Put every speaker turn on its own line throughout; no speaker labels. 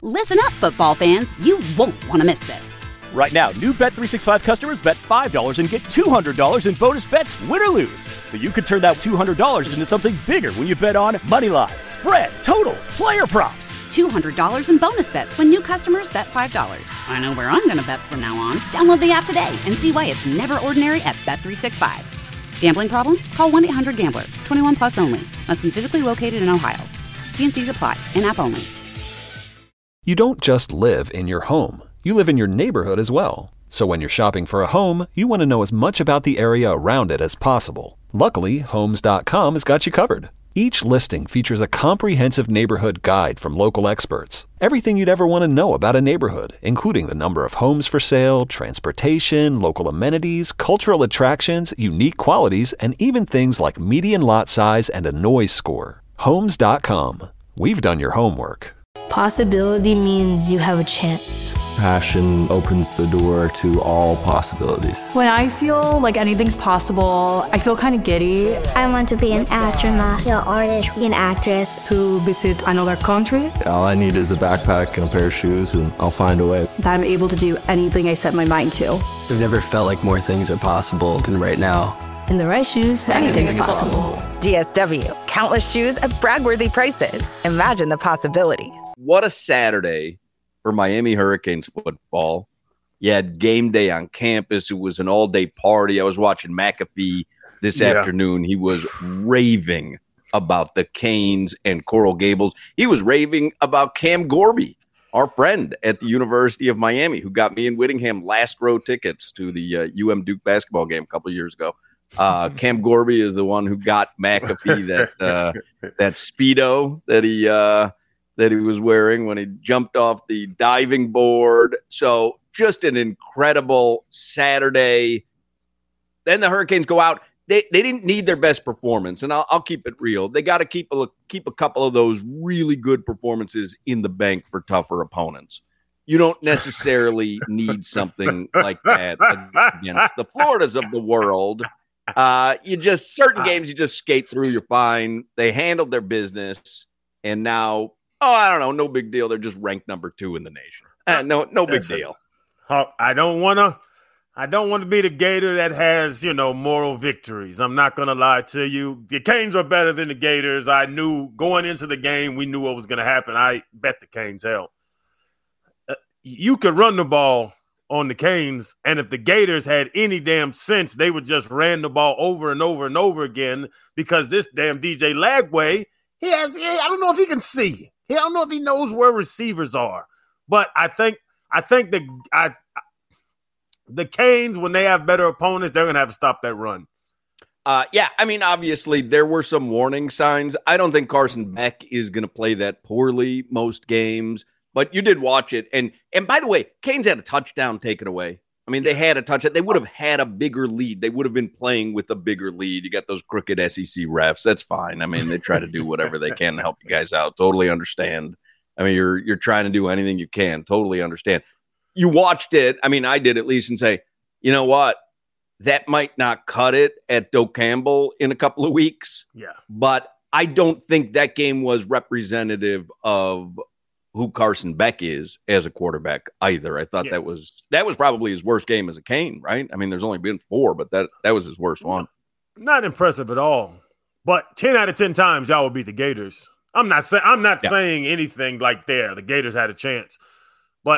Listen up, football fans. You won't want to miss this.
Right now, new Bet365 customers bet $5 and get $200 in bonus bets, win or lose. So you could turn that $200 into something bigger when you bet on money line, spread, totals, player props.
$200 in bonus bets when new customers bet $5. I know where I'm going to bet from now on. Download the app today and see why it's never ordinary at Bet365. Gambling problem? Call 1-800-GAMBLER. 21 plus only. Must be physically located in Ohio. T&Cs apply. In-app only.
You don't just live in your home. You live in your neighborhood as well. So when you're shopping for a home, you want to know as much about the area around it as possible. Luckily, Homes.com has got you covered. Each listing features a comprehensive neighborhood guide from local experts. Everything you'd ever want to know about a neighborhood, including the number of homes for sale, transportation, local amenities, cultural attractions, unique qualities, and even things like median lot size and a noise score. Homes.com. We've done your homework.
Possibility means you have a chance.
Passion opens the door to all possibilities.
When I feel like anything's possible, I feel kind of giddy.
I want to be an astronaut, an artist, an actress.
To visit another country.
All I need is a backpack and a pair of shoes, and I'll find a way.
That I'm able to do anything I set my mind to.
I've never felt like more things are possible than right now.
In the right shoes, anything's possible.
DSW, countless shoes at brag-worthy prices. Imagine the possibilities.
What a Saturday for Miami Hurricanes football. You had game day on campus. It was an all-day party. I was watching McAfee this afternoon. He was raving about the Canes and Coral Gables. He was raving about Cam Gorby, our friend at the University of Miami, who got me and Whittingham last row tickets to the Duke basketball game a couple of years ago. Cam Gorby is the one who got McAfee that Speedo that he was wearing when he jumped off the diving board. So just an incredible Saturday. Then the Hurricanes go out. They didn't need their best performance, and I'll keep it real. They got to keep a couple of those really good performances in the bank for tougher opponents. You don't necessarily need something like that against the Floridas of the world. Certain games you just skate through, you're fine. They handled their business, and now, I don't know, no big deal. They're just ranked number 2 in the nation. No big deal.
I don't want to be the Gator that has, moral victories. I'm not going to lie to you. The Canes are better than the Gators. I knew going into the game, we knew what was going to happen. I bet the Canes hell. You could run the ball on the Canes, and if the Gators had any damn sense, they would just ran the ball over and over and over again, because this damn DJ Lagway, I don't know if he can see. I don't know if he knows where receivers are. But I think the Canes, when they have better opponents, they're going to have to stop that run.
Obviously there were some warning signs. I don't think Carson Beck is going to play that poorly most games. But you did watch it. And by the way, Canes had a touchdown taken away. They had a touchdown. They would have had a bigger lead. They would have been playing with a bigger lead. You got those crooked SEC refs. That's fine. They try to do whatever they can to help you guys out. Totally understand. You're trying to do anything you can. Totally understand. You watched it. I did at least, and say, you know what? That might not cut it at Doak Campbell in a couple of weeks.
Yeah.
But I don't think that game was representative of who Carson Beck is as a quarterback either. I thought that was probably his worst game as a Cane, right? There's only been 4, but that was his worst one.
Not impressive at all. But 10 out of 10 times y'all will beat the Gators. I'm not saying anything like the Gators had a chance. But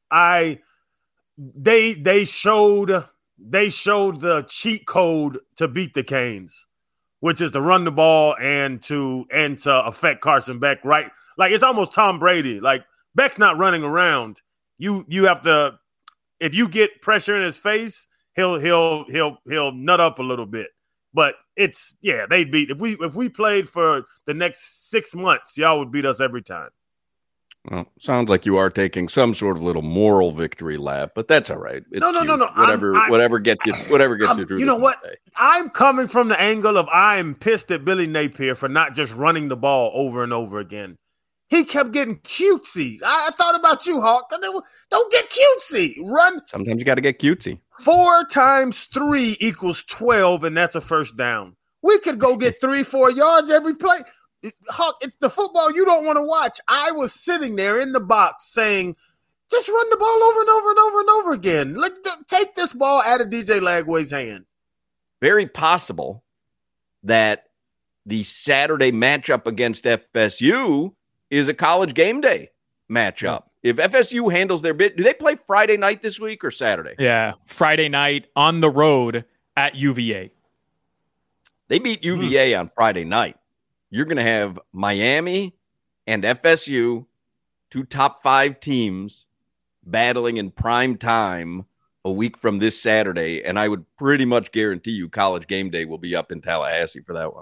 they showed the cheat code to beat the Canes, which is to run the ball and to affect Carson Beck, right? Like, it's almost Tom Brady. Like, Beck's not running around. You have to, if you get pressure in his face, he'll nut up a little bit. But they beat. If we played for the next 6 months, y'all would beat us every time.
Well, sounds like you are taking some sort of little moral victory lap, but that's all right. It's
no.
Whatever gets you through.
You know what? Day. I'm coming from the angle of I'm pissed at Billy Napier for not just running the ball over and over again. He kept getting cutesy. I thought about you, Hawk. Don't get cutesy. Run.
Sometimes you got to get cutesy.
4 times 3 equals 12, and that's a first down. We could go get 3-4 yards every play. Huck, it's the football you don't want to watch. I was sitting there in the box saying, just run the ball over and over and over and over again. Take this ball out of DJ Lagway's hand.
Very possible that the Saturday matchup against FSU is a College Game Day matchup. If FSU handles their bit, do they play Friday night this week or Saturday?
Yeah, Friday night on the road at UVA.
They beat UVA on Friday night. You're going to have Miami and FSU, two top 5 teams, battling in prime time a week from this Saturday, and I would pretty much guarantee you College Game Day will be up in Tallahassee for that one.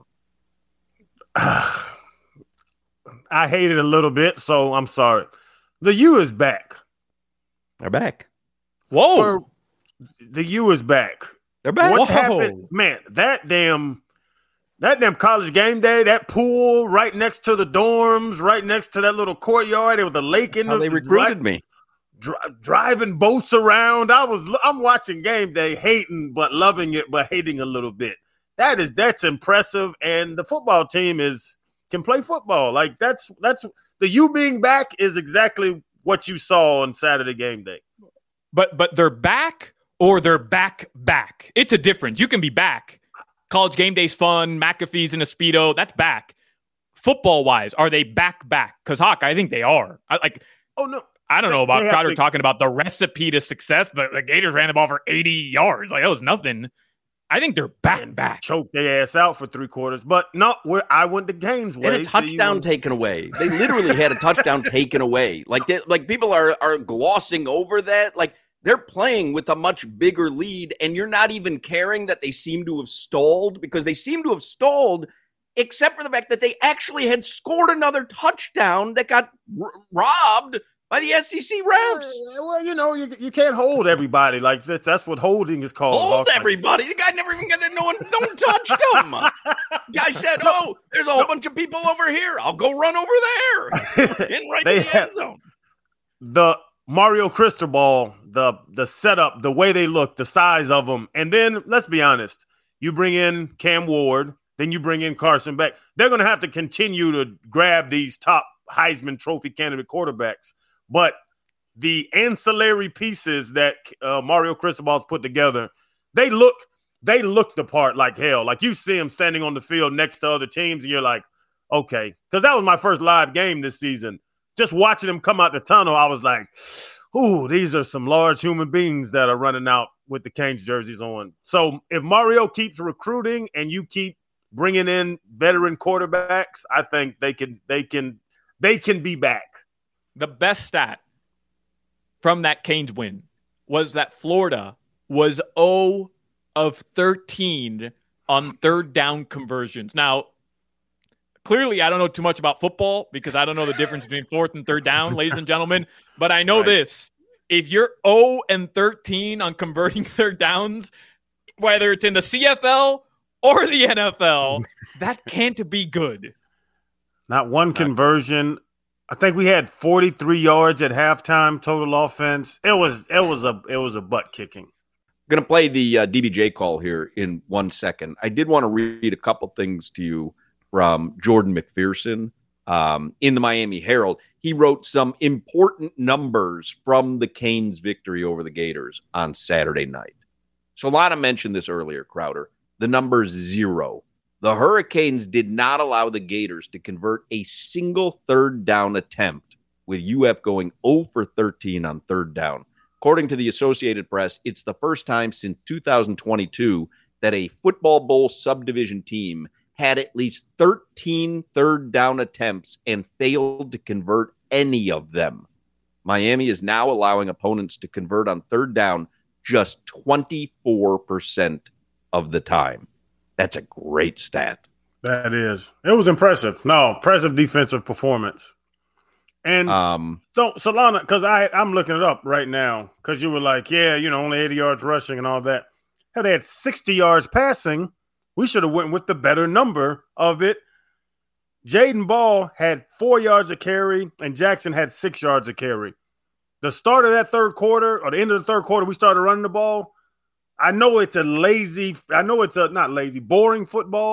I hate it a little bit, so I'm sorry. The U is back.
They're back.
Whoa.
The U is back.
They're back.
What happened? Man, that damn College Game Day, that pool right next to the dorms, right next to that little courtyard. There was a lake in
they recruited me.
Driving boats around. I'm watching Game Day, hating but loving it, but hating a little bit. That's impressive, and the football team can play football. Like that's the U being back is exactly what you saw on Saturday Game Day.
But they're back or they're back. It's a difference. You can be back. College Game Day's fun. McAfee's in a Speedo. That's back. Football-wise, are they back? Because, Hawk, I think they are.
Oh, no.
I don't know about Crowder talking about the recipe to success. The Gators ran the ball for 80 yards. Like, that was nothing. I think they're back.
Choked their ass out for 3 quarters. But no, I went the game's way.
They had a touchdown taken away. They literally had a touchdown taken away. Like people are glossing over that. Like, they're playing with a much bigger lead, and you're not even caring that they seem to have stalled, because they seem to have stalled, except for the fact that they actually had scored another touchdown that got robbed by the SEC refs.
Well, you can't hold everybody like this. That's what holding is called.
Hold everybody. The guy never even got that. No one touched him. Guy said, there's a whole bunch of people over here. I'll go run over there. In right to the end zone.
The Mario Cristobal, the setup, the way they look, the size of them. And then, let's be honest, you bring in Cam Ward, then you bring in Carson Beck. They're going to have to continue to grab these top Heisman Trophy candidate quarterbacks. But the ancillary pieces that Mario Cristobal's put together, they look the part like hell. Like, you see him standing on the field next to other teams, and you're like, okay. Because that was my first live game this season. Just watching him come out the tunnel, I was like, ooh, these are some large human beings that are running out with the Canes jerseys on. So if Mario keeps recruiting and you keep bringing in veteran quarterbacks, I think they can be back.
The best stat from that Canes win was that Florida was 0 of 13 on third down conversions. Now, clearly, I don't know too much about football because I don't know the difference between fourth and third down, ladies and gentlemen. But I know this. If you're 0 and 13 on converting third downs, whether it's in the CFL or the NFL, that can't be good.
Not one conversion. I think we had 43 yards at halftime total offense. It was a butt kicking.
I'm going to play the DBJ call here in 1 second. I did want to read a couple things to you from Jordan McPherson in the Miami Herald. He wrote some important numbers from the Canes' victory over the Gators on Saturday night. Solana mentioned this earlier, Crowder. The number 0. The Hurricanes did not allow the Gators to convert a single third down attempt, with UF going 0 for 13 on third down. According to the Associated Press, it's the first time since 2022 that a football bowl subdivision team had at least 13 third down attempts and failed to convert any of them. Miami is now allowing opponents to convert on third down just 24% of the time. That's a great stat.
That is. It was impressive. No, impressive defensive performance. And so, Solana, because I'm looking it up right now, because you were like, only 80 yards rushing and all that. Hell, they had 60 yards passing. We should have went with the better number of it. Jaden Ball had 4 yards of carry, and Jackson had 6 yards of carry. The start of that third quarter, or the end of the third quarter, we started running the ball. I know it's not lazy, boring football,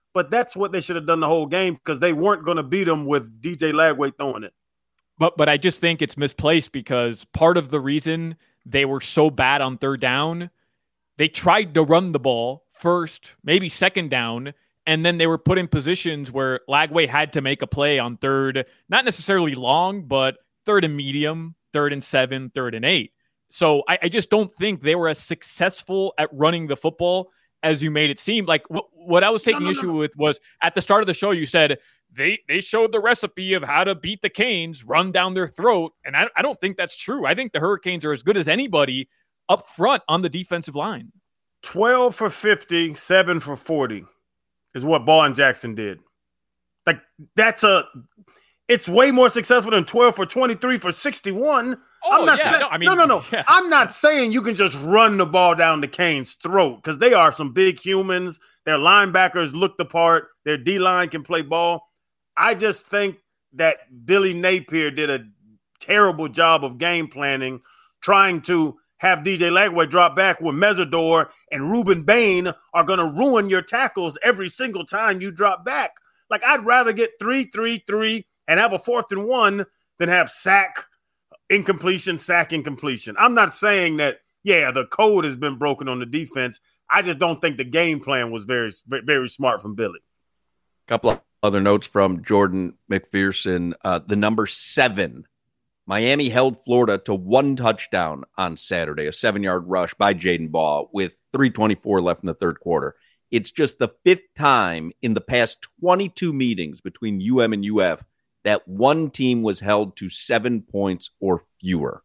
but that's what they should have done the whole game because they weren't going to beat them with DJ Lagway throwing it.
But I just think it's misplaced because part of the reason they were so bad on third down, they tried to run the ball first, maybe second down, and then they were put in positions where Lagway had to make a play on third, not necessarily long, but third and medium, 3rd and 7, 3rd and 8. So I just don't think they were as successful at running the football as you made it seem. Like what I was taking issue with was at the start of the show, you said they showed the recipe of how to beat the Canes, run down their throat. And I don't think that's true. I think the Hurricanes are as good as anybody up front on the defensive line.
12 for 50, 7 for 40 is what Ball and Jackson did. Like it's way more successful than 12 for 23 for 61.
Oh,
I'm not
yeah,
saying, no.
Yeah.
I'm not saying you can just run the ball down the Canes' throat because they are some big humans. Their linebackers look the part. Their D-line can play ball. I just think that Billy Napier did a terrible job of game planning, trying to have DJ Lagway drop back when Mesidor and Ruben Bain are going to ruin your tackles every single time you drop back. Like, I'd rather get 3-3-3 and have a 4th and 1 than have sack, incompletion. I'm not saying that, the code has been broken on the defense. I just don't think the game plan was very, very smart from Billy.
Couple of other notes from Jordan McPherson. The number 7, Miami held Florida to 1 touchdown on Saturday, a 7-yard rush by Jaden Baugh with 3:24 left in the third quarter. It's just the 5th time in the past 22 meetings between UM and UF that one team was held to 7 points or fewer.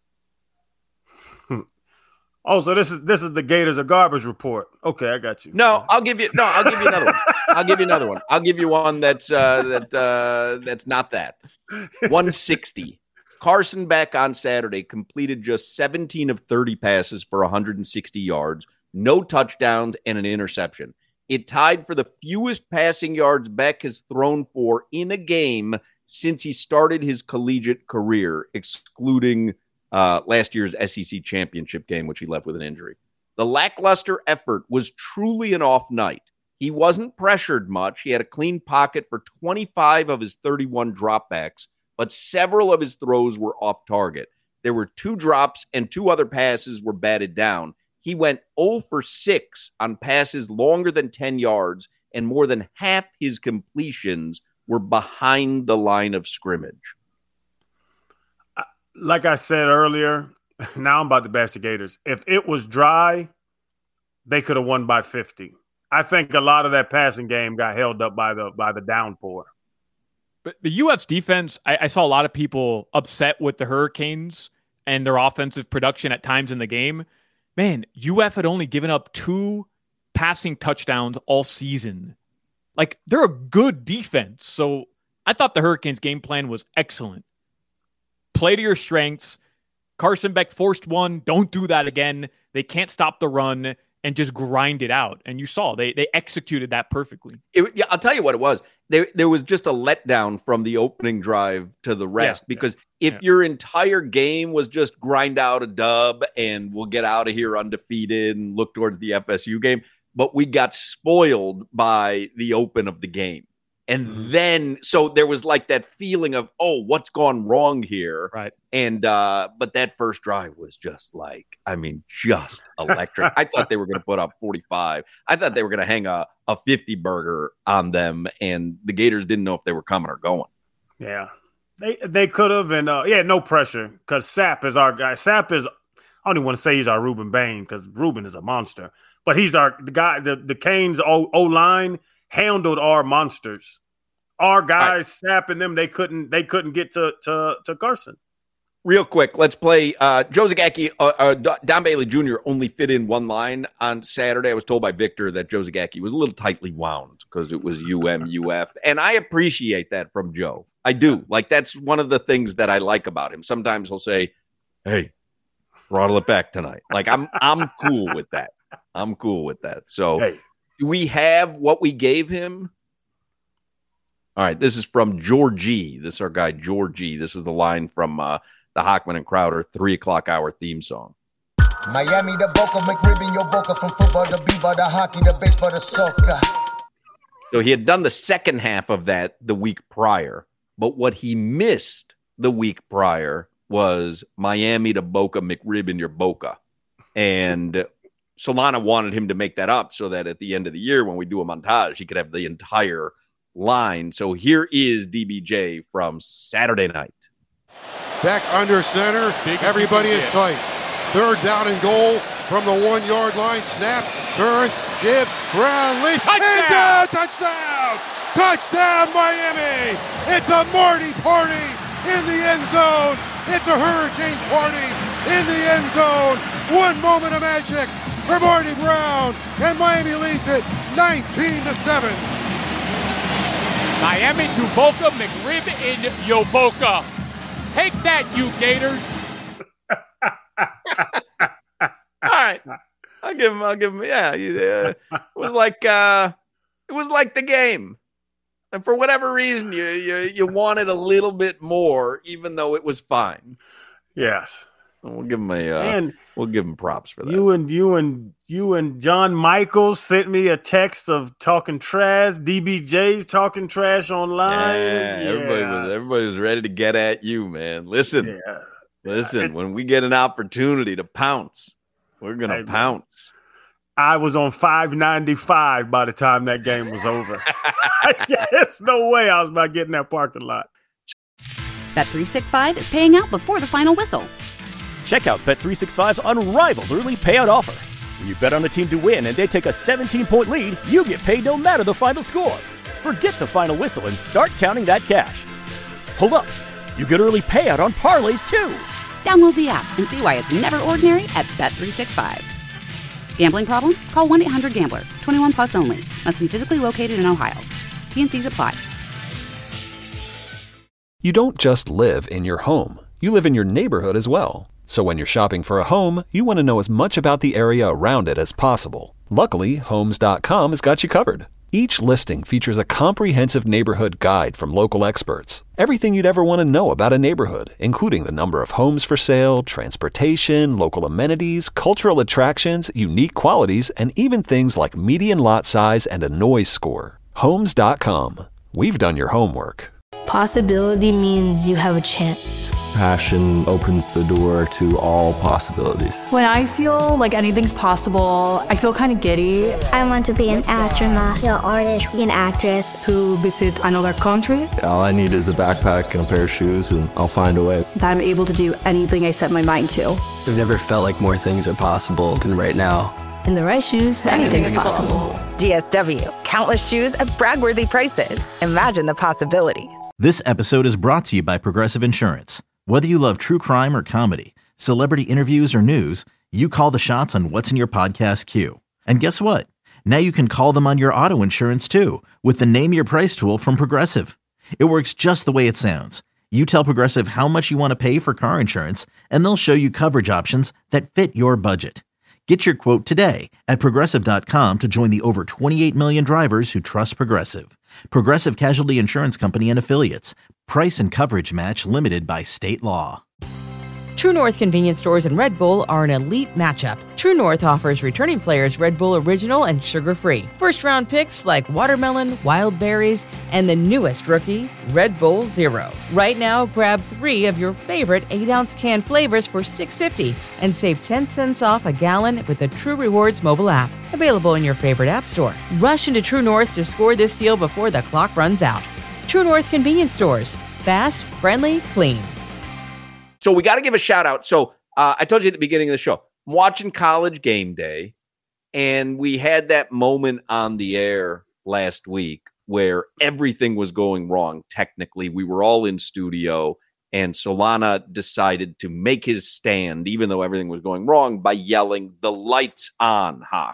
Also, this is the Gators of Garbage report. Okay, I got you.
I'll give you another one. I'll give you another one. I'll give you one that's not that. 160. Carson Beck on Saturday completed just 17 of 30 passes for 160 yards, no touchdowns, and an interception. It tied for the fewest passing yards Beck has thrown for in a game since he started his collegiate career, excluding last year's SEC championship game, which he left with an injury. The lackluster effort was truly an off night. He wasn't pressured much. He had a clean pocket for 25 of his 31 dropbacks, but several of his throws were off target. There were 2 drops and 2 other passes were batted down. He went 0 for 6 on passes longer than 10 yards, and more than half his completions were behind the line of scrimmage.
Like I said earlier, now I'm about to bash the Gators. If it was dry, they could have won by 50. I think a lot of that passing game got held up by the downpour.
But the UF's defense, I saw a lot of people upset with the Hurricanes and their offensive production at times in the game. Man, UF had only given up 2 passing touchdowns all season. Like, they're a good defense. So I thought the Hurricanes' game plan was excellent. Play to your strengths. Carson Beck forced one. Don't do that again. They can't stop the run and just grind it out. And you saw they executed that perfectly.
I'll tell you what it was. There was just a letdown from the opening drive to the rest because if your entire game was just grind out a dub and we'll get out of here undefeated and look towards the FSU game, but we got spoiled by the open of the game. And then, so there was like that feeling of, oh, what's gone wrong here?
Right.
And, but that first drive was just just electric. I thought they were going to put up 45. I thought they were going to hang a 50 burger on them. And the Gators didn't know if they were coming or going.
Yeah, they could have. And no pressure because Sapp is our guy. Sapp is, I don't even want to say he's our Ruben Bain because Ruben is a monster, but he's the guy, the Canes O-line handled our monsters. Our guys snapping them, they couldn't get to Carson.
Real quick, let's play Joe Zagacki. Don Bailey Jr. only fit in one line on Saturday. I was told by Victor that Joe Zagacki was a little tightly wound because it was UF, and I appreciate that from Joe. I do. Like, that's one of the things that I like about him. Sometimes he'll say, "Hey, throttle it back tonight." Like, I'm cool with that. I'm cool with that. So, do we have what we gave him? All right, this is from Georgie. This is our guy, Georgie. This is the line from the Hockman and Crowder 3 o'clock hour theme song.
Miami, the Boca, McRibben, your Boca, from football to b-ball to hockey to baseball to soccer.
So he had done the second half of that the week prior, but what he missed the week prior was Miami to Boca McRib in your Boca. And Solana wanted him to make that up so that at the end of the year, when we do a montage, he could have the entire line. So here is DBJ from Saturday night.
Back under center. Everybody is tight. Third down and goal from the 1 yard line. Snap, turns, gives, Brownlee. Touchdown! Touchdown! Touchdown, Miami! It's a Marty party in the end zone. It's a Hurricanes party in the end zone. One moment of magic for Marty Brown, and Miami leads it 19-7.
Miami to Boca McRib in yo Boca. Take that, you Gators.
All right, I'll give him. Yeah, it was like the game, and for whatever reason, you wanted a little bit more, even though it was fine.
Yes,
we'll give him we'll give him props for that.
You and John Michaels sent me a text of talking trash. DBJ's talking trash online.
Yeah, everybody was ready to get at you, man. Listen. When we get an opportunity to pounce, we're going to pounce.
I was on 595 by the time that game was over. There's no way I was about getting that parking lot.
Bet365 is paying out before the final whistle.
Check out Bet365's unrivaled early payout offer. When you bet on a team to win and they take a 17-point lead, you get paid no matter the final score. Forget the final whistle and start counting that cash. Hold up. You get early payout on parlays, too.
Download the app and see why it's never ordinary at Bet365. Gambling problem? Call 1-800-GAMBLER. 21 plus only. Must be physically located in Ohio. T&Cs apply.
You don't just live in your home. You live in your neighborhood as well. So when you're shopping for a home, you want to know as much about the area around it as possible. Luckily, Homes.com has got you covered. Each listing features a comprehensive neighborhood guide from local experts. Everything you'd ever want to know about a neighborhood, including the number of homes for sale, transportation, local amenities, cultural attractions, unique qualities, and even things like median lot size and a noise score. Homes.com. We've done your homework.
Possibility means you have a chance.
Passion opens the door to all possibilities.
When I feel like anything's possible, I feel kind of giddy.
I want to be an astronaut, an artist, an actress.
To visit another country.
All I need is a backpack and a pair of shoes, and I'll find a way.
That I'm able to do anything I set my mind to.
I've never felt like more things are possible than right now.
In the right shoes, anything's possible.
DSW, countless shoes at brag-worthy prices. Imagine the possibilities.
This episode is brought to you by Progressive Insurance. Whether you love true crime or comedy, celebrity interviews or news, you call the shots on what's in your podcast queue. And guess what? Now you can call them on your auto insurance too with the Name Your Price tool from Progressive. It works just the way it sounds. You tell Progressive how much you want to pay for car insurance, and they'll show you coverage options that fit your budget. Get your quote today at Progressive.com to join the over 28 million drivers who trust Progressive. Progressive Casualty Insurance Company and Affiliates. Price and coverage match limited by state law.
True North convenience stores and Red Bull are an elite matchup. True North offers returning players Red Bull Original and sugar-free. First-round picks like watermelon, wild berries, and the newest rookie, Red Bull Zero. Right now, grab 3 of your favorite 8-ounce can flavors for $6.50 and save 10 cents off a gallon with the True Rewards mobile app. Available in your favorite app store. Rush into True North to score this deal before the clock runs out. True North convenience stores. Fast, friendly, clean.
So we got to give a shout out. So I told you at the beginning of the show, I'm watching College Game Day, and we had that moment on the air last week where everything was going wrong. Technically, we were all in studio, and Solana decided to make his stand, even though everything was going wrong, by yelling, "The lights on, Hawk,"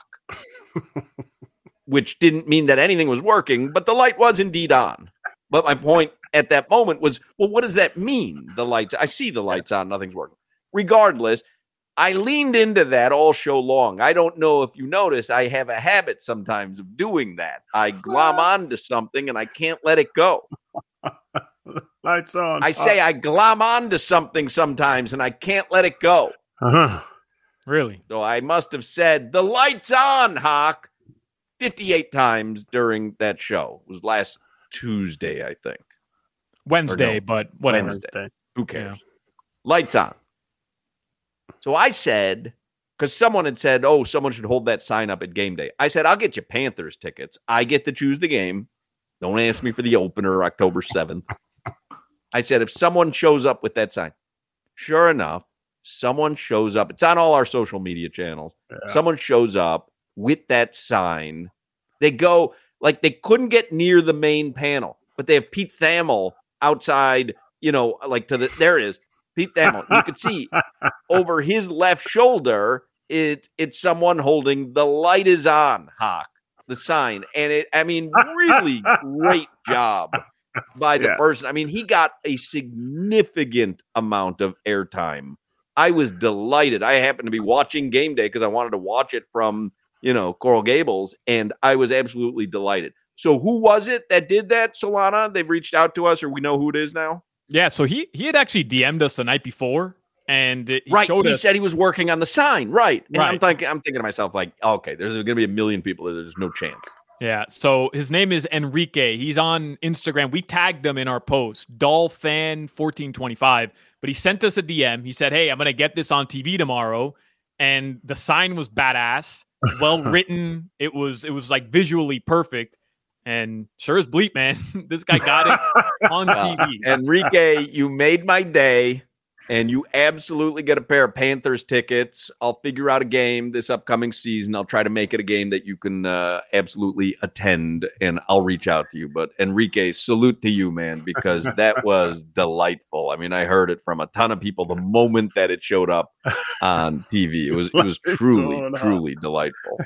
which didn't mean that anything was working, but the light was indeed on. But my point at that moment was, well, what does that mean? The lights, I see the lights on, nothing's working. Regardless, I leaned into that all show long. I don't know if you notice, I have a habit sometimes of doing that. I glom onto something and I can't let it go.
Lights on.
I say I glom onto something sometimes and I can't let it go.
Uh-huh. Really?
So I must have said, "The lights on, Hawk." 58 times during that show. It was last Tuesday, I think.
Wednesday, but whatever.
Wednesday. Who cares? Yeah. Lights on. So I said, because someone had said, oh, someone should hold that sign up at game day. I said, I'll get you Panthers tickets. I get to choose the game. Don't ask me for the opener, October 7th. I said, if someone shows up with that sign, sure enough, someone shows up. It's on all our social media channels. Yeah. Someone shows up with that sign. They go, like, they couldn't get near the main panel, but they have Pete Thamel outside, like there it is. Pete Thamel. You could see over his left shoulder, it's someone holding the light is on, Hawk, the sign. And really great job by the person. I mean, he got a significant amount of airtime. I was delighted. I happened to be watching game day because I wanted to watch it from, Coral Gables, and I was absolutely delighted. So who was it that did that, Solana? They've reached out to us, or we know who it is now? Yeah,
so he had actually DM'd us the night before, and he
said he was working on the sign, right? And I'm thinking to myself, like, okay, there's going to be a million people. There's no chance.
Yeah, so his name is Enrique. He's on Instagram. We tagged him in our post, Dollfan1425, but he sent us a DM. He said, hey, I'm going to get this on TV tomorrow, and the sign was badass, well written. It was like visually perfect. And sure as bleep, man, this guy got it on TV.
Enrique, you made my day, and you absolutely get a pair of Panthers tickets. I'll figure out a game this upcoming season. I'll try to make it a game that you can absolutely attend, and I'll reach out to you. But Enrique, salute to you, man, because that was delightful. I mean, I heard it from a ton of people the moment that it showed up on TV. It was truly delightful.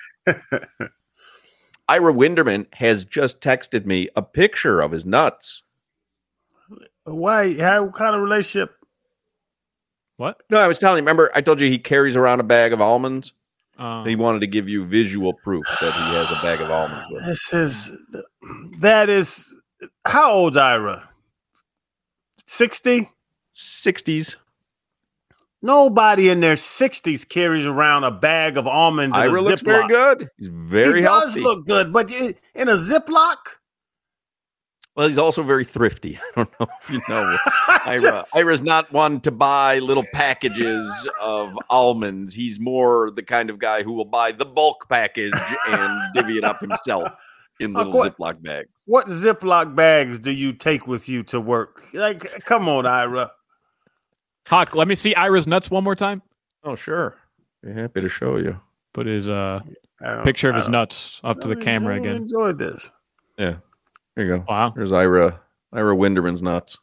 Ira Winderman has just texted me a picture of his nuts.
Why? What kind of relationship?
What?
No, I was telling you. Remember, I told you he carries around a bag of almonds? He wanted to give you visual proof that he has a bag of almonds.
That is, how old's Ira? 60?
60s.
Nobody in their 60s carries around a bag of almonds.
Ira looks very good. He's very healthy.
He does look good, but in a Ziploc?
Well, he's also very thrifty. I don't know if you know. Ira's not one to buy little packages of almonds. He's more the kind of guy who will buy the bulk package and divvy it up himself in little Ziploc bags.
What Ziploc bags do you take with you to work? Like, come on, Ira.
Hawk, let me see Ira's nuts one more time.
Oh, sure. Be happy to show you.
Put his picture of his nuts up to the camera again.
Enjoyed this.
Yeah. Here you go.
Wow.
There's Ira Winderman's nuts.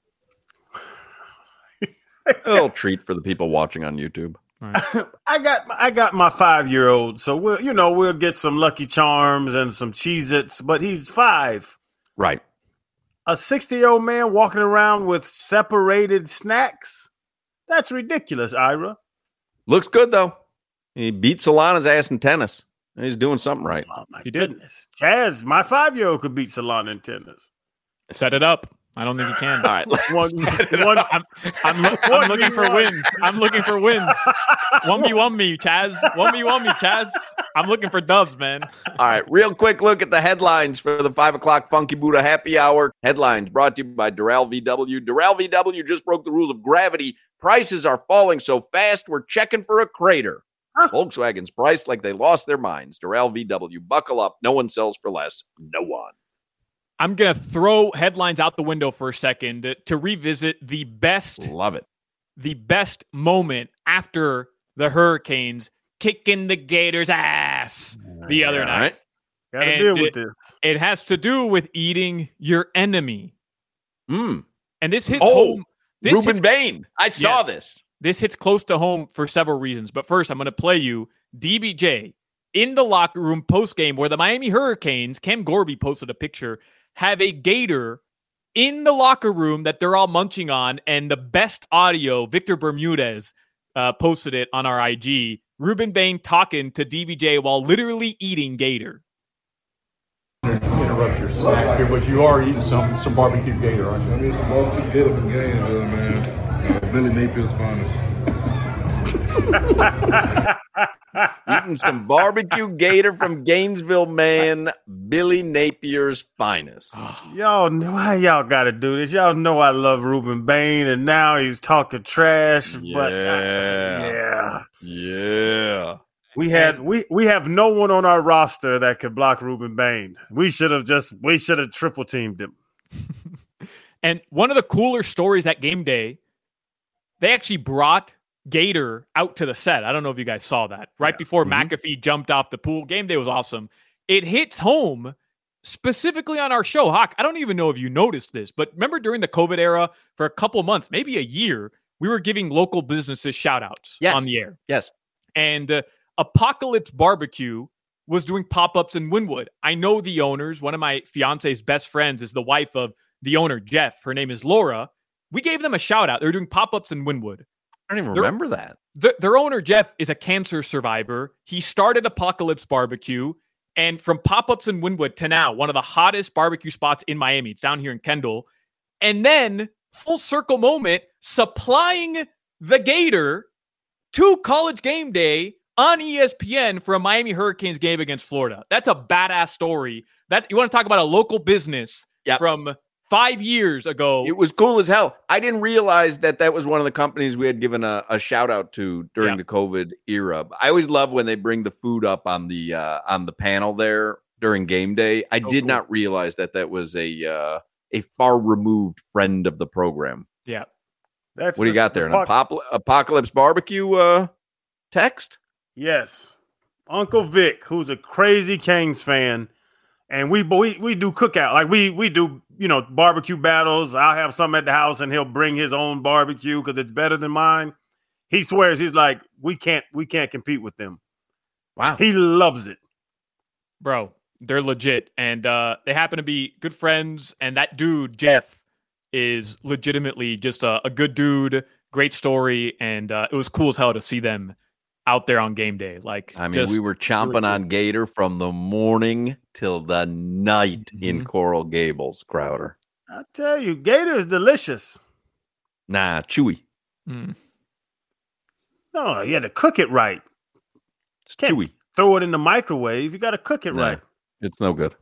A little treat for the people watching on YouTube.
Right.
I got my 5-year-old, so we'll get some Lucky Charms and some Cheez-Its, but he's 5.
Right.
A 60-year-old man walking around with separated snacks? That's ridiculous, Ira.
Looks good, though. He beat Solana's ass in tennis. He's doing something right.
Oh, my goodness. Chaz, my 5-year-old could beat Solana in tennis.
Set it up. I don't think he can.
All right.
I'm looking for wins. I'm looking for wins. 1v1 me, Chaz. 1v1 me, Chaz. I'm looking for dubs, man.
All right. Real quick look at the headlines for the 5 o'clock Funky Buddha Happy Hour. Headlines brought to you by Doral VW. Doral VW just broke the rules of gravity. Prices are falling so fast, we're checking for a crater. Volkswagen's priced like they lost their minds. Doral VW. Buckle up. No one sells for less. No one.
I'm going to throw headlines out the window for a second to revisit the best.
Love it.
The best moment after the Hurricanes kicking the Gators' ass the other night.
Right. Got to deal with this.
It has to do with eating your enemy.
And
this hits home.
Ruben Bain. I saw this.
This hits close to home for several reasons. But first, I'm going to play you DBJ in the locker room post-game where the Miami Hurricanes, Cam Gorby posted a picture, have a gator in the locker room that they're all munching on, and the best audio, Victor Bermudez posted it on our IG. Ruben Bain talking to DBJ while literally eating gator.
Interrupt your snack here, but you are eating some barbecue gator, aren't you?
I mean, some barbecue gator from game, man. Billy Napier's finest.
Eating some barbecue gator from Gainesville, man. Billy Napier's finest.
Y'all know why y'all got to do this. Y'all know I love Ruben Bain, and now he's talking trash.
Yeah.
We have no one on our roster that could block Ruben Bain. We should have triple teamed him.
And one of the cooler stories at game day, they actually brought Gator out to the set. I don't know if you guys saw that. Right before McAfee jumped off the pool. Game day was awesome. It hits home specifically on our show. Hawk, I don't even know if you noticed this, but remember during the COVID era, for a couple months, maybe a year, we were giving local businesses shout-outs on the air.
Yes.
And Apocalypse Barbecue was doing pop-ups in Wynwood. I know the owners. One of my fiance's best friends is the wife of the owner, Jeff. Her name is Laura. We gave them a shout-out. They were doing pop-ups in Wynwood.
I don't even remember that.
Their owner, Jeff, is a cancer survivor. He started Apocalypse Barbecue, and from pop-ups in Wynwood to now, one of the hottest barbecue spots in Miami. It's down here in Kendall. And then, full circle moment, supplying the Gator to College Game Day on ESPN for a Miami Hurricanes game against Florida. That's a badass story. You want to talk about a local business from 5 years ago.
It was cool as hell. I didn't realize that was one of the companies we had given a shout out to during the COVID era. I always love when they bring the food up on the panel there during game day. I did not realize that was a far removed friend of the program.
Yeah.
What do you got there? An Apocalypse Barbecue text?
Yes. Uncle Vic, who's a crazy Canes fan, and we do cookout. Like we do, barbecue battles. I'll have some at the house and he'll bring his own barbecue because it's better than mine. He swears, he's like, we can't compete with them.
Wow.
He loves it.
Bro, they're legit. And they happen to be good friends. And that dude, Jeff, is legitimately just a good dude. Great story. And it was cool as hell to see them out there on game day.
We were chomping on Gator from the morning till the night in Coral Gables, Crowder.
I tell you, Gator is delicious.
Nah, chewy.
No, you had to cook it right.
It's chewy.
Throw it in the microwave. You got to cook it right.
It's no good.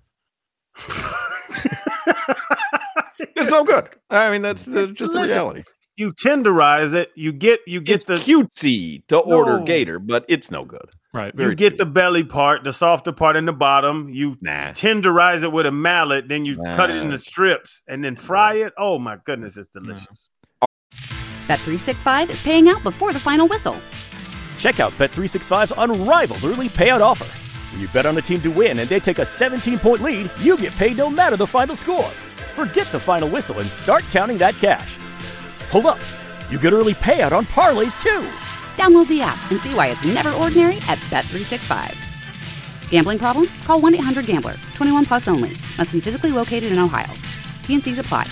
It's no good. I mean, that's just the reality.
You tenderize it. You get
it's the cutesy to order Gator, but it's no good.
Right.
You get the belly part, the softer part in the bottom. You tenderize it with a mallet, then you cut it into strips and then fry it. Oh my goodness, it's delicious.
Bet365 is paying out before the final whistle.
Check out Bet365's unrivaled early payout offer. When you bet on a team to win and they take a 17-point lead, you get paid no matter the final score. Forget the final whistle and start counting that cash. Hold up. You get early payout on parlays, too.
Download the app and see why it's never ordinary at Bet365. Gambling problem? Call 1-800-GAMBLER. 21 plus only. Must be physically located in Ohio. T&Cs apply.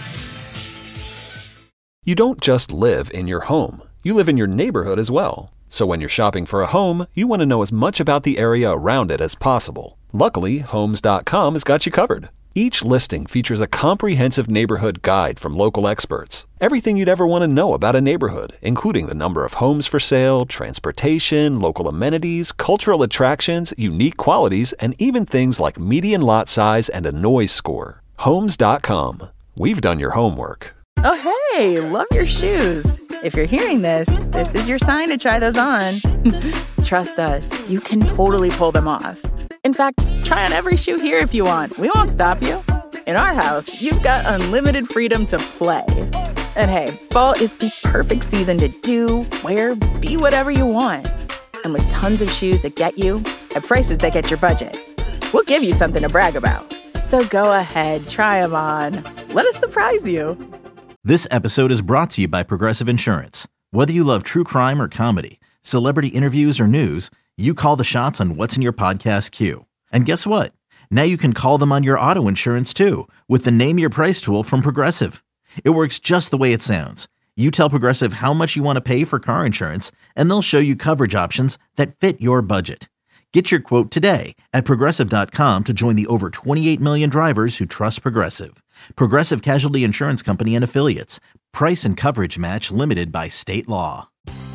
You don't just live in your home. You live in your neighborhood as well. So when you're shopping for a home, you want to know as much about the area around it as possible. Luckily, Homes.com has got you covered. Each listing features a comprehensive neighborhood guide from local experts. Everything you'd ever want to know about a neighborhood, including the number of homes for sale, transportation, local amenities, cultural attractions, unique qualities, and even things like median lot size and a noise score. Homes.com. We've done your homework.
Oh, hey, love your shoes. If you're hearing this, this is your sign to try those on. Trust us, you can totally pull them off. In fact, try on every shoe here if you want. We won't stop you. In our house, you've got unlimited freedom to play. And hey, fall is the perfect season to do, wear, be whatever you want. And with tons of shoes that get you, at prices that get your budget, we'll give you something to brag about. So go ahead, try them on. Let us surprise you.
This episode is brought to you by Progressive Insurance. Whether you love true crime or comedy, celebrity interviews or news, you call the shots on what's in your podcast queue. And guess what? Now you can call them on your auto insurance too with the Name Your Price tool from Progressive. It works just the way it sounds. You tell Progressive how much you want to pay for car insurance, and they'll show you coverage options that fit your budget. Get your quote today at Progressive.com to join the over 28 million drivers who trust Progressive. Progressive Casualty Insurance Company and Affiliates. Price and coverage match limited by state law.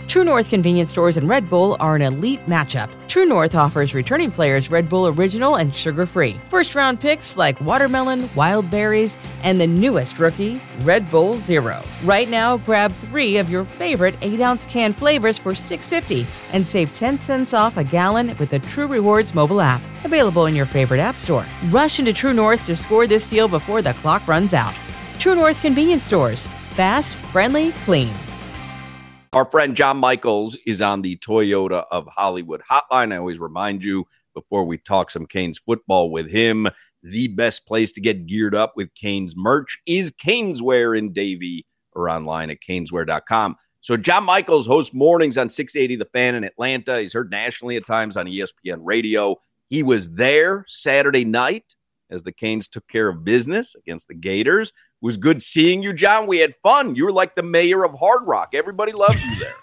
True North Convenience Stores and Red Bull are an elite matchup. True North offers returning players Red Bull Original and sugar-free. First-round picks like watermelon, wild berries, and the newest rookie, Red Bull Zero. Right now, grab 3 of your favorite 8-ounce can flavors for $6.50 and save 10 cents off a gallon with the True Rewards mobile app. Available in your favorite app store. Rush into True North to score this deal before the clock runs out. True North Convenience Stores. Fast, friendly, clean.
Our friend John Michaels is on the Toyota of Hollywood hotline. I always remind you before we talk some Canes football with him, the best place to get geared up with Canes merch is Caneswear in Davie or online at caneswear.com. So John Michaels hosts mornings on 680 The Fan in Atlanta. He's heard nationally at times on ESPN Radio. He was there Saturday night as the Canes took care of business against the Gators. It was good seeing you, John. We had fun. You were like the mayor of Hard Rock. Everybody loves you there.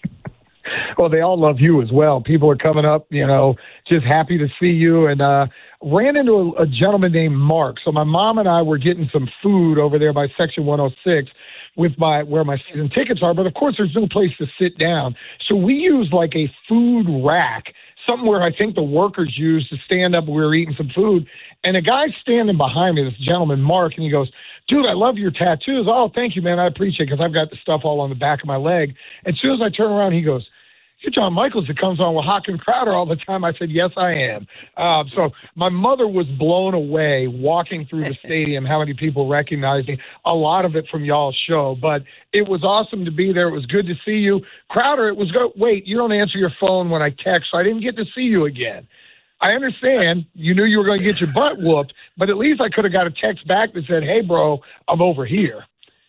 Well, they all love you as well. People are coming up, just happy to see you. And ran into a gentleman named Mark. So my mom and I were getting some food over there by Section 106 where my season tickets are. But, of course, there's no place to sit down. So we used like a food rack, something where I think the workers used to stand up. We were eating some food. And a guy standing behind me, this gentleman, Mark, and he goes, "Dude, I love your tattoos." "Oh, thank you, man. I appreciate it," because I've got the stuff all on the back of my leg. And as soon as I turn around, he goes, "You're John Michaels that comes on with Hawk and Crowder all the time." I said, "Yes, I am." So my mother was blown away walking through the stadium, how many people recognized me, a lot of it from y'all's show. But it was awesome to be there. It was good to see you. Crowder, it was good. Wait, you don't answer your phone when I text, so I didn't get to see you again. I understand you knew you were going to get your butt whooped, but at least I could have got a text back that said, "Hey, bro, I'm over here."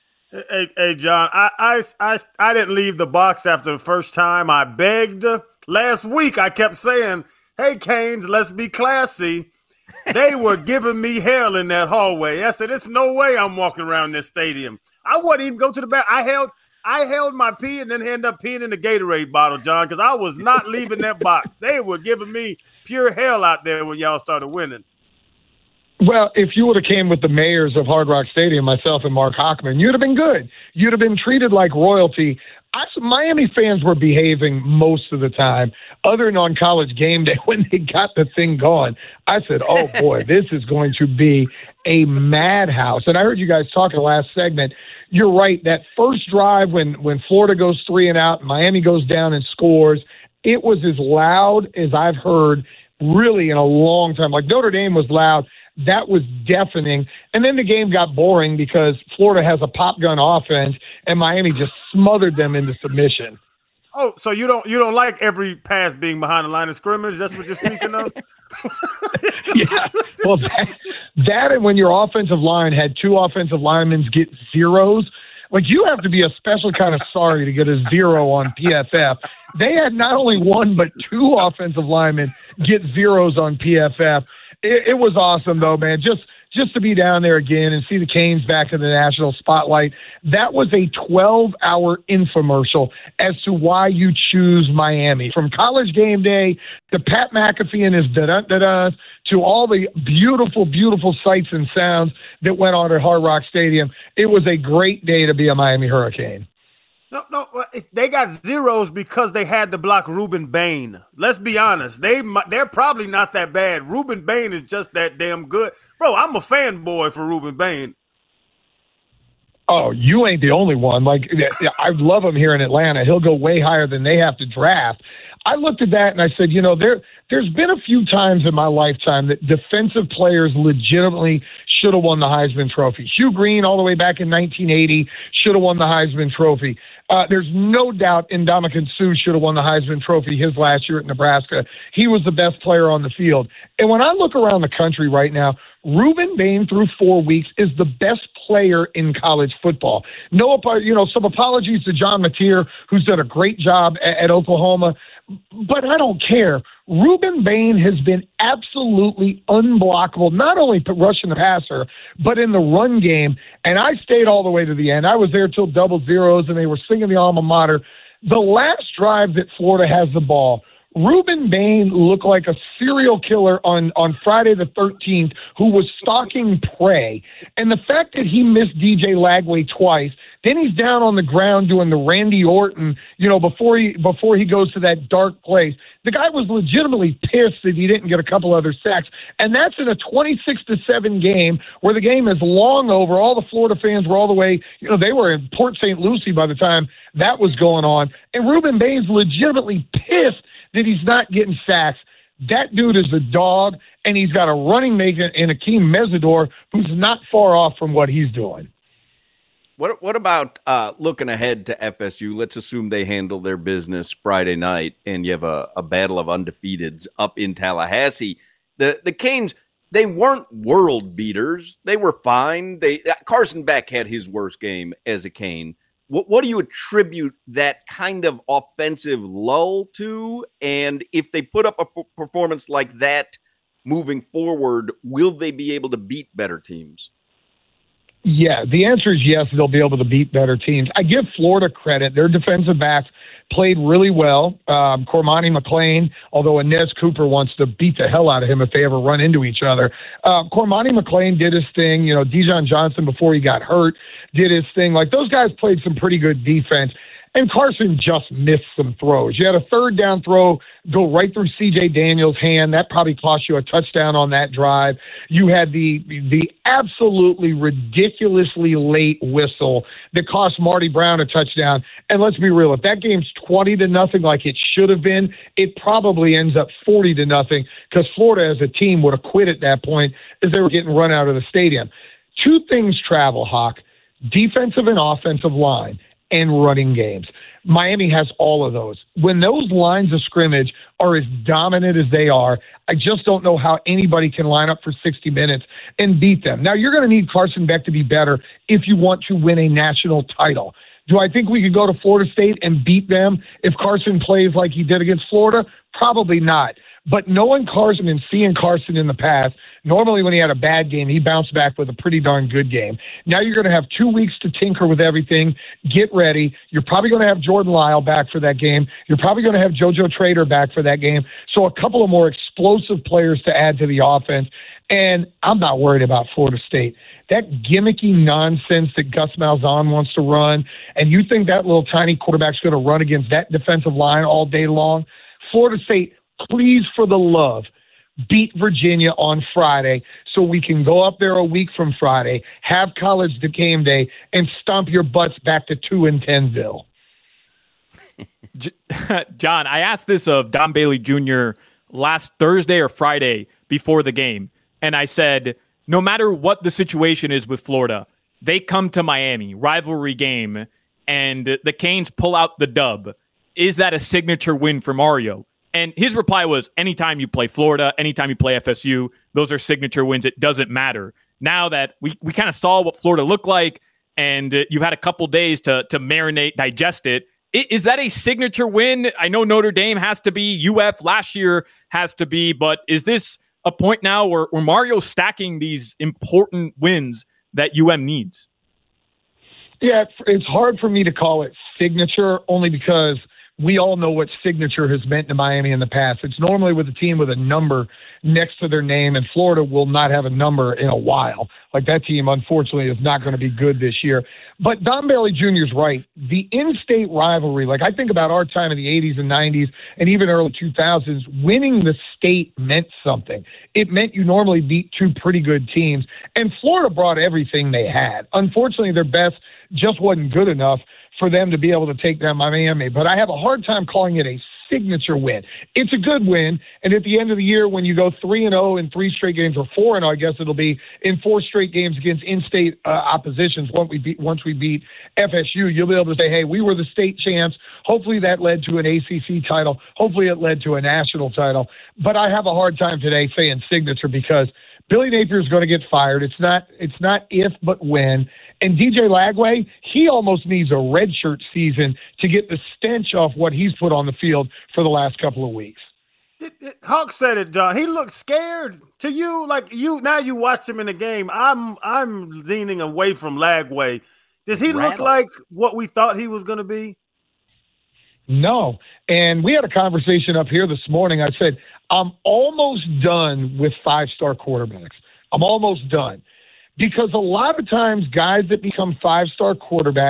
Hey, John, I didn't leave the box after the first time. I begged. Last week, I kept saying, "Hey, Canes, let's be classy." They were giving me hell in that hallway. I said, "There's no way I'm walking around this stadium." I wouldn't even go to the back. I held my pee and then ended up peeing in the Gatorade bottle, John, because I was not leaving that box. They were giving me pure hell out there when y'all started winning.
Well, if you would have came with the mayors of Hard Rock Stadium, myself and Mark Hochman, you'd have been good. You'd have been treated like royalty. Miami fans were behaving most of the time, other than on College game day when they got the thing going. I said, "Oh, boy, this is going to be a madhouse." And I heard you guys talk in the last segment. You're right. That first drive when Florida goes 3 and out, Miami goes down and scores, it was as loud as I've heard really in a long time. Like Notre Dame was loud. That was deafening. And then the game got boring because Florida has a pop gun offense and Miami just smothered them into submission.
Oh, so you don't like every pass being behind the line of scrimmage? That's what you're speaking of?
Yeah. Well, that and when your offensive line had 2 offensive linemen get zeros, like you have to be a special kind of sorry to get a 0 on PFF. They had not only 1 but 2 offensive linemen get zeros on PFF. It was awesome, though, man. Just to be down there again and see the Canes back in the national spotlight. That was a 12-hour infomercial as to why you choose Miami. From College game day to Pat McAfee and his da-da-da-da to all the beautiful, beautiful sights and sounds that went on at Hard Rock Stadium. It was a great day to be a Miami Hurricane.
No, they got zeros because they had to block Ruben Bain. Let's be honest. They're probably not that bad. Ruben Bain is just that damn good. Bro, I'm a fanboy for Ruben Bain.
Oh, you ain't the only one. Like, I love him here in Atlanta. He'll go way higher than they have to draft. I looked at that and I said, there's been a few times in my lifetime that defensive players legitimately should have won the Heisman Trophy. Hugh Green, all the way back in 1980, should have won the Heisman Trophy. There's no doubt Ndamukong Suh should have won the Heisman Trophy his last year at Nebraska. He was the best player on the field. And when I look around the country right now, Ruben Bain through 4 weeks is the best player in college football. No, some apologies to John Mateer, who's done a great job at Oklahoma, but I don't care. Ruben Bain has been absolutely unblockable, not only rushing the passer, but in the run game. And I stayed all the way to the end. I was there till double zeros, and they were singing the alma mater. The last drive that Florida has the ball, Ruben Bain looked like a serial killer on Friday the 13th who was stalking prey. And the fact that he missed DJ Lagway twice, Then he's down on the ground doing the Randy Orton, before he goes to that dark place. The guy was legitimately pissed that he didn't get a couple other sacks. And that's in a 26-7 game where the game is long over. All the Florida fans were all the way, they were in Port St. Lucie by the time that was going on. And Ruben Bain's legitimately pissed that he's not getting sacks. That dude is a dog, and he's got a running mate in Akeem Mesidor who's not far off from what he's doing.
What about looking ahead to FSU? Let's assume they handle their business Friday night, and you have a battle of undefeateds up in Tallahassee. The Canes, they weren't world beaters. They were fine. Carson Beck had his worst game as a Cane. What do you attribute that kind of offensive lull to? And if they put up a performance like that moving forward, will they be able to beat better teams?
Yeah, the answer is yes, they'll be able to beat better teams. I give Florida credit. Their defensive backs played really well. Cormani McClain, although Inez Cooper wants to beat the hell out of him if they ever run into each other. Cormani McClain did his thing. Dijon Johnson, before he got hurt, did his thing. Like, those guys played some pretty good defense. And Carson just missed some throws. You had a third down throw go right through C.J. Daniels' hand. That probably cost you a touchdown on that drive. You had the absolutely ridiculously late whistle that cost Marty Brown a touchdown. And let's be real, if that game's 20-0 like it should have been, it probably ends up 40-0 because Florida as a team would have quit at that point as they were getting run out of the stadium. Two things travel, Hawk: defensive and offensive line and running games. Miami has all of those. When those lines of scrimmage are as dominant as they are, I just don't know how anybody can line up for 60 minutes and beat them. Now, you're going to need Carson Beck to be better if you want to win a national title. Do I think we could go to Florida State and beat them if Carson plays like he did against Florida? Probably not. But knowing Carson and seeing Carson in the past, normally when he had a bad game, he bounced back with a pretty darn good game. Now you're going to have 2 weeks to tinker with everything. Get ready. You're probably going to have Jordan Lyle back for that game. You're probably going to have JoJo Trader back for that game. So a couple of more explosive players to add to the offense. And I'm not worried about Florida State. That gimmicky nonsense that Gus Malzahn wants to run, and you think that little tiny quarterback's going to run against that defensive line all day long? Florida State, please, for the love, beat Virginia on Friday so we can go up there a week from Friday, have college game day, and stomp your butts back to 2-10-ville.
John, I asked this of Don Bailey Jr. last Thursday or Friday before the game, and I said, no matter what the situation is with Florida, they come to Miami, rivalry game, and the Canes pull out the dub. Is that a signature win for Mario? And his reply was, anytime you play Florida, anytime you play FSU, those are signature wins. It doesn't matter. Now that we kind of saw what Florida looked like, and you've had a couple days to marinate, digest it, is that a signature win? I know Notre Dame has to be, UF last year has to be, but is this a point now where Mario's stacking these important wins that UM needs?
Yeah, it's hard for me to call it signature only because we all know what signature has meant to Miami in the past. It's normally with a team with a number next to their name, and Florida will not have a number in a while. Like, that team, unfortunately, is not going to be good this year. But Don Bailey Jr. is right. The in-state rivalry, like I think about our time in the 80s and 90s and even early 2000s, winning the state meant something. It meant you normally beat two pretty good teams, and Florida brought everything they had. Unfortunately, their best just wasn't good enough for them to be able to take down Miami. But I have a hard time calling it a signature win. It's a good win, and at the end of the year, when you go 3-0 in 3 straight games, or 4-0, I guess it'll be, in 4 straight games against in-state oppositions, once we beat FSU, you'll be able to say, hey, we were the state champs. Hopefully that led to an ACC title. Hopefully it led to a national title. But I have a hard time today saying signature because Billy Napier is going to get fired. It's not if, but when. And DJ Lagway, he almost needs a redshirt season to get the stench off what he's put on the field for the last couple of weeks.
Hawk said it, John. He looked scared to you. Like, now you watched him in the game. I'm leaning away from Lagway. Does he look like what we thought he was going to be?
No. And we had a conversation up here this morning. I said, I'm almost done with 5-star quarterbacks. I'm almost done. Because a lot of times guys that become 5-star quarterbacks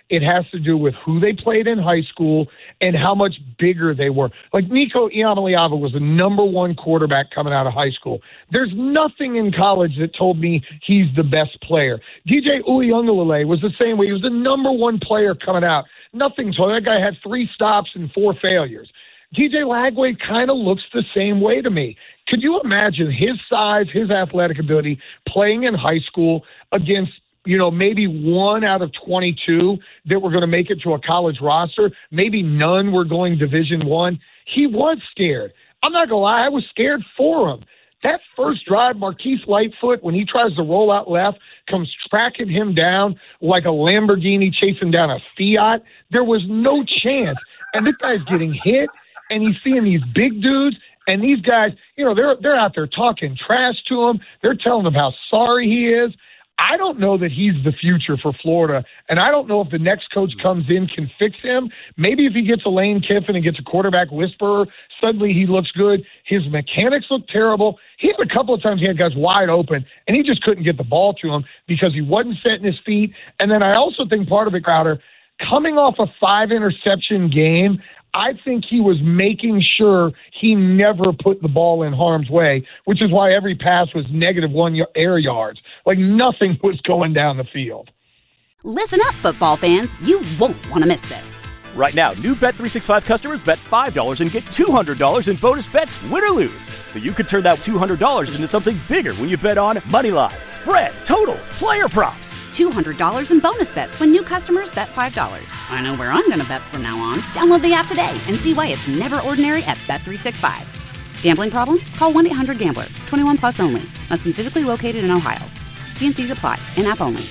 it has to do with who they played in high school and how much bigger they were. Like Nico Iamaleava was the number one quarterback coming out of high school. There's nothing in college that told me he's the best player. DJ Uiagalelei was the same way. He was the number one player coming out. Nothing told that guy had 3 stops and 4 failures. DJ Lagway kind of looks the same way to me. Could you imagine his size, his athletic ability, playing in high school against, maybe 1 out of 22 that were going to make it to a college roster? Maybe none were going Division I. He was scared. I'm not going to lie. I was scared for him. That first drive, Marquise Lightfoot, when he tries to roll out left, comes tracking him down like a Lamborghini chasing down a Fiat. There was no chance. And this guy's getting hit, and he's seeing these big dudes. And these guys, they're out there talking trash to him. They're telling him how sorry he is. I don't know that he's the future for Florida, and I don't know if the next coach comes in can fix him. Maybe if he gets a Lane Kiffin and gets a quarterback whisperer, suddenly he looks good. His mechanics look terrible. He had a couple of times he had guys wide open, and he just couldn't get the ball to him because he wasn't setting his feet. And then I also think part of it, Crowder, coming off a 5-interception game, I think he was making sure he never put the ball in harm's way, which is why every pass was -1 air yards. Like nothing was going down the field.
Listen up, football fans. You won't want to miss this.
Right now, new Bet365 customers bet $5 and get $200 in bonus bets, win or lose. So you could turn that $200 into something bigger when you bet on moneyline, spread, totals, player props.
$200 in bonus bets when new customers bet $5. I know where I'm going to bet from now on. Download the app today and see why it's never ordinary at Bet365. Gambling problem? Call 1-800-GAMBLER. 21 plus only. Must be physically located in Ohio. T&Cs apply. In-app only.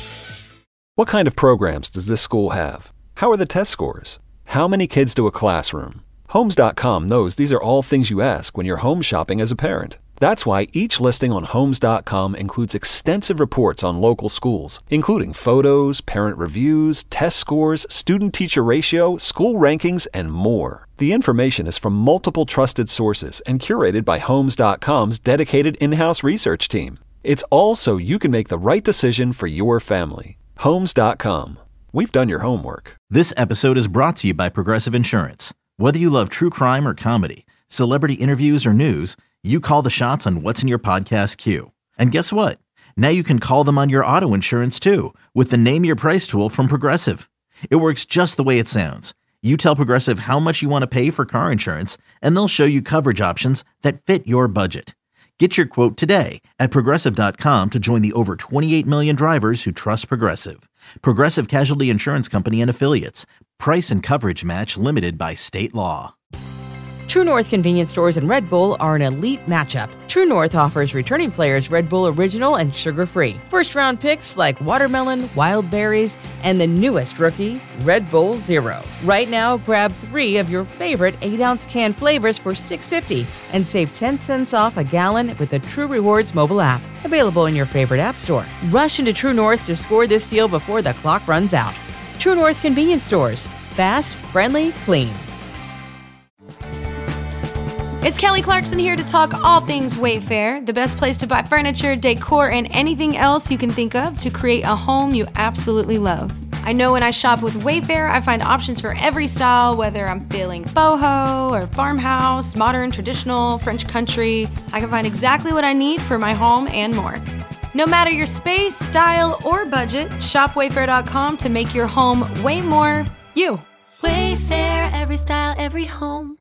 What kind of programs does this school have? How are the test scores? How many kids do a classroom? Homes.com knows these are all things you ask when you're home shopping as a parent. That's why each listing on Homes.com includes extensive reports on local schools, including photos, parent reviews, test scores, student-teacher ratio, school rankings, and more. The information is from multiple trusted sources and curated by Homes.com's dedicated in-house research team. It's all so you can make the right decision for your family. Homes.com. We've done your homework.
This episode is brought to you by Progressive Insurance. Whether you love true crime or comedy, celebrity interviews or news, you call the shots on what's in your podcast queue. And guess what? Now you can call them on your auto insurance too with the Name Your Price tool from Progressive. It works just the way it sounds. You tell Progressive how much you want to pay for car insurance, and they'll show you coverage options that fit your budget. Get your quote today at Progressive.com to join the over 28 million drivers who trust Progressive. Progressive Casualty Insurance Company and Affiliates. Price and coverage match limited by state law.
True North convenience stores and Red Bull are an elite matchup. True North offers returning players Red Bull Original and sugar-free. First-round picks like watermelon, wild berries, and the newest rookie, Red Bull Zero. Right now, grab 3 of your favorite 8-ounce can flavors for $6.50 and save 10 cents off a gallon with the True Rewards mobile app. Available in your favorite app store. Rush into True North to score this deal before the clock runs out. True North convenience stores. Fast, friendly, clean.
It's Kelly Clarkson here to talk all things Wayfair, the best place to buy furniture, decor, and anything else you can think of to create a home you absolutely love. I know when I shop with Wayfair, I find options for every style, whether I'm feeling boho or farmhouse, modern, traditional, French country. I can find exactly what I need for my home and more. No matter your space, style, or budget, shop Wayfair.com to make your home way more you.
Wayfair, every style, every home.